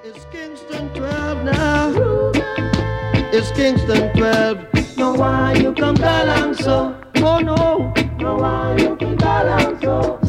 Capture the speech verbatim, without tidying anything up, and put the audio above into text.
It's Kingston twelve now. It's Kingston twelve. No, why you come down so? Oh no. No, why you come down so?